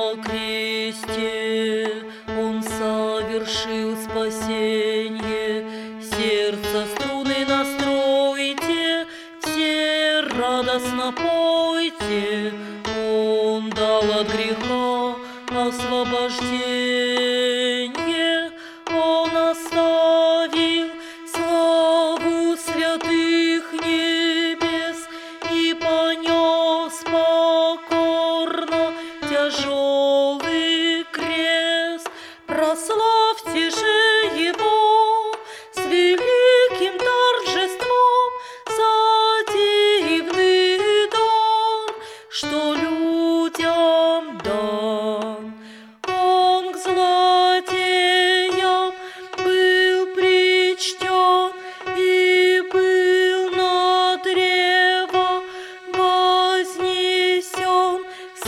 на кресте Он совершил спасенье. Сердце струны настройте, все радостно пойте. Он дал от греха освобождение. Он оставил славу святых небес и понес покорно тяжелый крест. Прославьте же Его с великим торжеством за дивный дар, что людям дан. Он к злодеям был причтен и был на древо вознесен.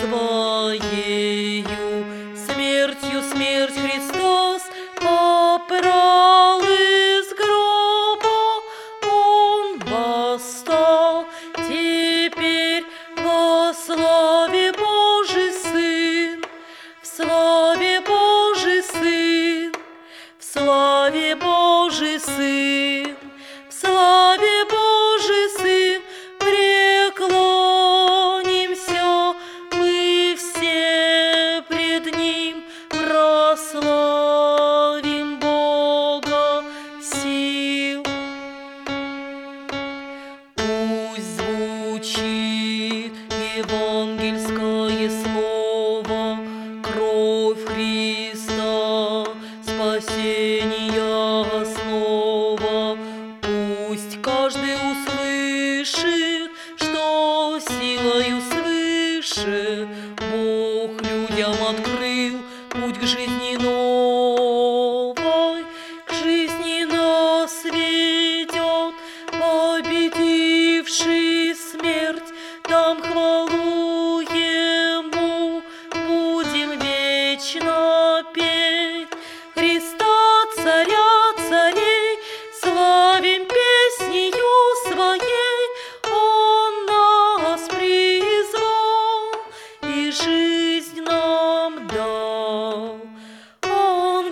Своею смертью смерть Христос попрал из гроба. Он восстал теперь во славе Божий Сын, в славе Божий Сын, в славе Божий Сын, в славе Божий Сын. Преклонимся мы все пред Ним, прославим Бога сил. Пусть звучит евангельское слово, кровь Христа, спасения основа. Пусть каждый услышит, что силою свыше Бог людям открыл путь к жизни новой, к жизни нас ведет, победивший смерть. Дам хвалу Ему, будем вечно петь Христа, Царя царей, славим песнею своей. Он нас призвал и жизнь нам дал. Он к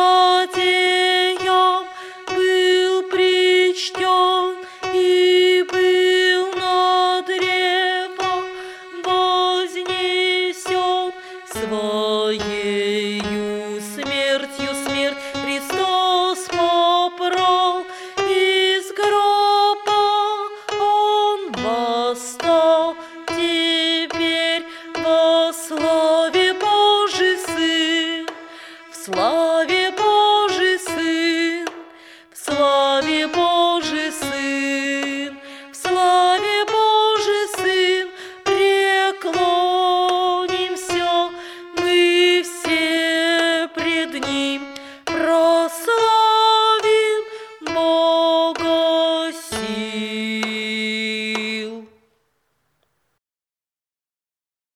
злодеям был причтен и был на древо вознесен. Своею смертью смерть Христос попрал из гроба. Он восстал теперь во славе Божий Сын, в славе Божий Сын, в славе Божий